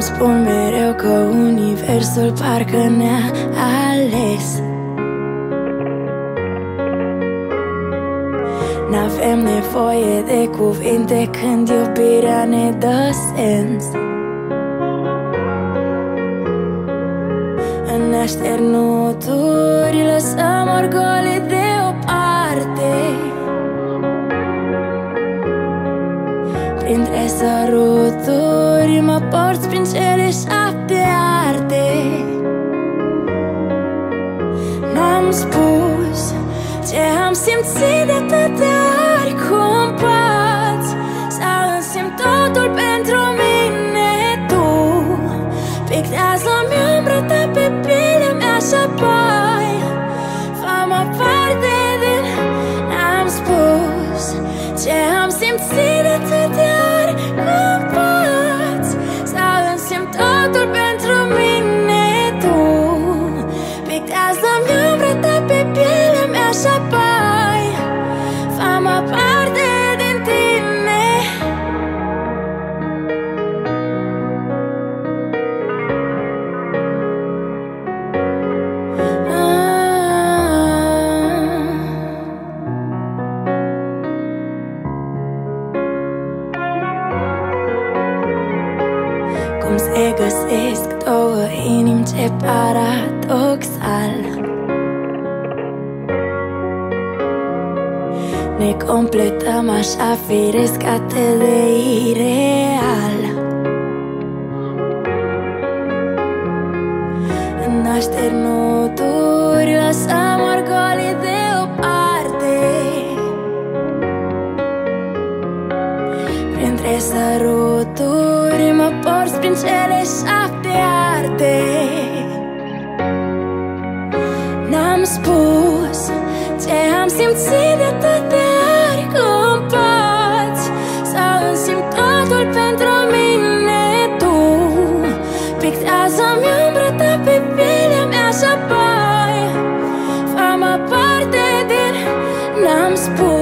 spun mereu că universul parcă ne-a ales. N-avem nevoie de cuvinte când iubirea ne dă sens. În așternuturi lăsăm orgolii deoparte. Printre săruturi mă porți prin cele 7 arte. N-am spus ce am simțit de atâtea ori. Cum poți să însemn totul pentru mine? Tu pictează-mi umbra ta pe pielea mea și apoi fă-mă parte din... N-am spus ce am simțit de atâtea ori. Cum poți să însemn totul pentru mine? Tu pictează-mi umbra ta pe pielea mea și apoi fă-mă parte din tine. Cum se găsesc două inimi, ce paradoxal. Ne completăm așa firesc, atât de ireal. În așternuturi lăsăm orgolii deoparte. Printre săruturi mă porți prin cele 7 arte. N-am spus ce am simțit de atâtea ori. Cum poți să însemn totul pentru mine? Tu pictează-mi umbra ta pe pielea mea și apoi fă-mă parte din... N-am spus